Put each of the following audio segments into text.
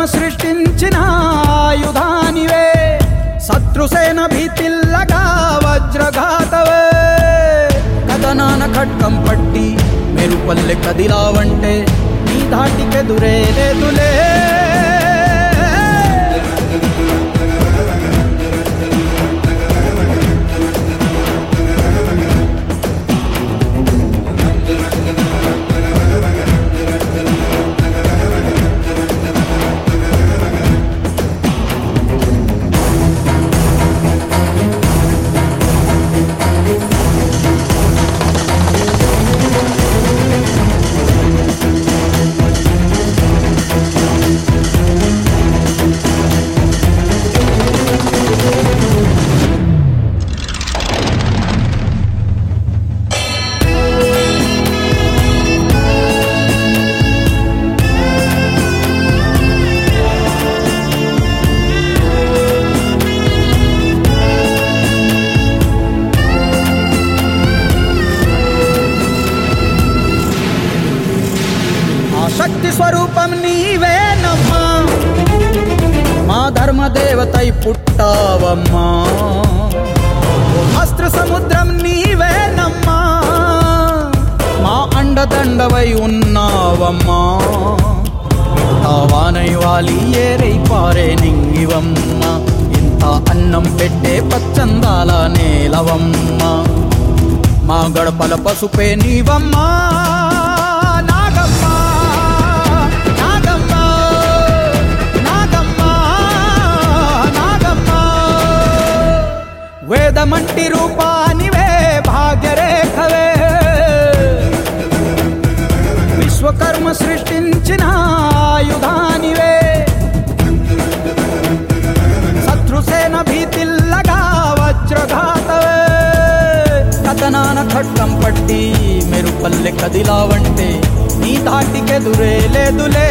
సృష్టించిన ఆయుధానివే, శత్రుసేన భీతిల్లగా వజ్రఘాతవే. కథనాన ఖడ్గం పట్టి మెరుపల్లె కదిలావంటే నీ ధాటికెదురే లేదులే. శక్తి స్వరూపం నీవేనమ్మా, మా ధర్మదేవతై పుట్టావమ్మా. అస్త్ర సముద్రం నీవేనమ్మా, మా అండదండవై ఉన్నావమ్మా. వానై వాలి ఏరై పారే నింగివమ్మ, ఇంత అన్నం పెట్టే పచ్చందాల నేలవమ్మ. మా గడపల పసుపే నీవమ్మా. వేదమంటి రూపానివే భాగ్యరేఖవే, విశ్వకర్మ సృష్టించిన ఆయుధానివే. శత్రుసేన భీతిల్లగా వజ్రఘాతవే. కథనాన ఖడ్గం పట్టి మెరుపల్లె కదిలావంటే నీ ధాటికెదురే లేదులే.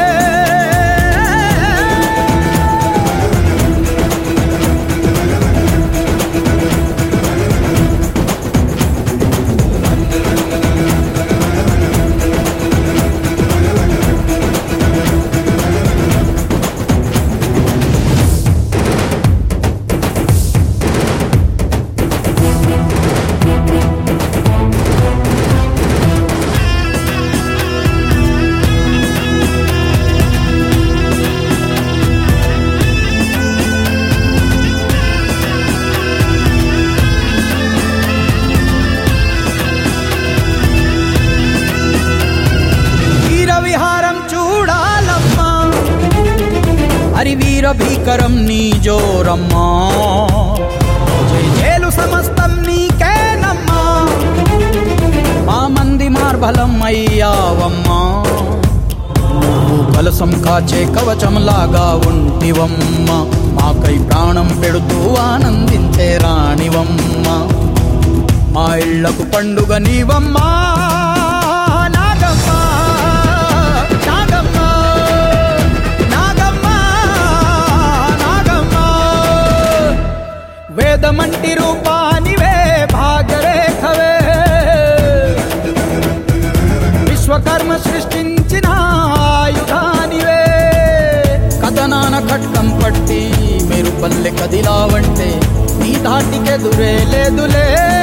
హరివీర భీకరం నీ జోరమ్మా, జయ జేలు సమస్తం నీకేనమ్మా. మా మంది మార్బలం అయ్యావమ్మా, నువ్వు కలసం కాచే కవచంలాగా ఉంటివమ్మ. మాకై ప్రాణం పెడుతూ ఆనందించే రాణివమ్మ, మా ఇళ్లకు పండుగ నీవమ్మా. వేదమంటి రూపానివే భాగ్యరేఖవే, విశ్వకర్మ సృష్టించిన ఆయుధానివే. కథనాన ఖడ్గం పట్టి మెరుపల్లె కదిలావంటే నీ ధాటికెదురే లేదులే.